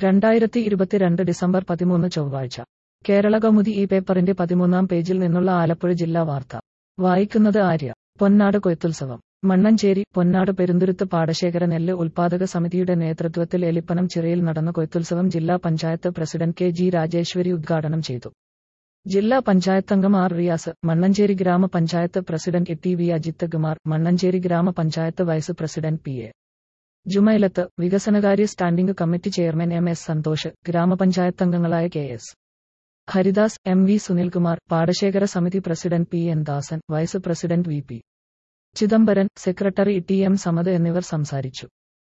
2022 December 13 ചൊവ്വാഴ്ച കേരളകൗമുദി ഈ പേപ്പറിന്റെ 13-ാം പേജിൽ നിന്നുള്ള ആലപ്പുഴ ജില്ലാ വാർത്ത വായിക്കുന്നത് ആര്യ. പൊന്നാട് കൊയ്ത്തുത്സവം മണ്ണഞ്ചേരി. പൊന്നാട് പെരുന്തുരുത്ത് പാടശേഖര നെല്ല് ഉൽപാദക സമിതിയുടെ നേതൃത്വത്തിൽ എലിപ്പനം ചിറയിൽ നടന്ന കൊയ്ത്തുത്സവം ജില്ലാ panchayat president K G Rajeswari ഉദ്ഘാടനം ചെയ്തു. ജില്ലാ പഞ്ചായത്തംഗം ആർ റിയാസ്, മണ്ണഞ്ചേരി ഗ്രാമപഞ്ചായത്ത് president T V Ajith Kumar, Mannancheri ഗ്രാമപഞ്ചായത്ത് vice president P A Jumailath, വികസനകാര്യ standing committee chairman M S Santhosh, ഗ്രാമപഞ്ചായത്തംഗങ്ങളായ K S Haridas, M V Sunilkumar, പാടശേഖര സമിതി president P N Dasan, vice president V P Chidambaran, secretary T M Samad എന്നിവർ സംസാരിച്ചു.